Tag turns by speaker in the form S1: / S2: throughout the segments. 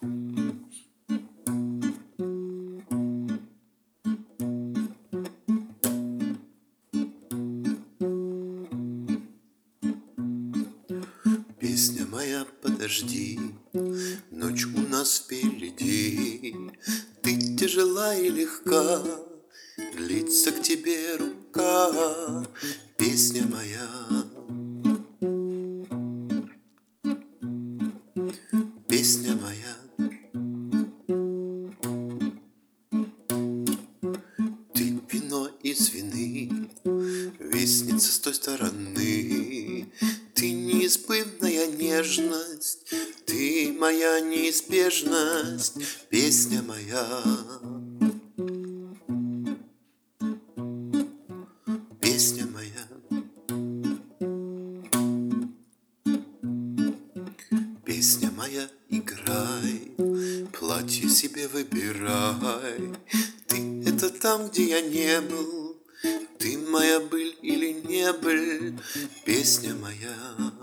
S1: Песня моя, подожди, ночь у нас впереди. Ты тяжела и легка, длится к тебе рука. Песня моя, песня моя. Ты вино из вины, вестница с той стороны. Ты неизбывная нежность, ты моя неизбежность, песня моя, песня моя, песня моя, играй, платье себе выбирай. Ты это там, где я не был, ты моя быль или не быль, песня моя,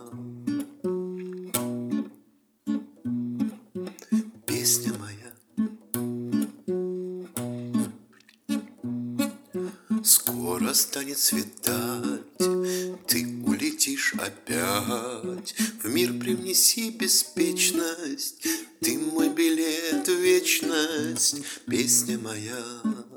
S1: песня моя. Скоро станет светать, ты улетишь опять. В мир привнеси беспечность, ты мой билет в вечность, песня моя.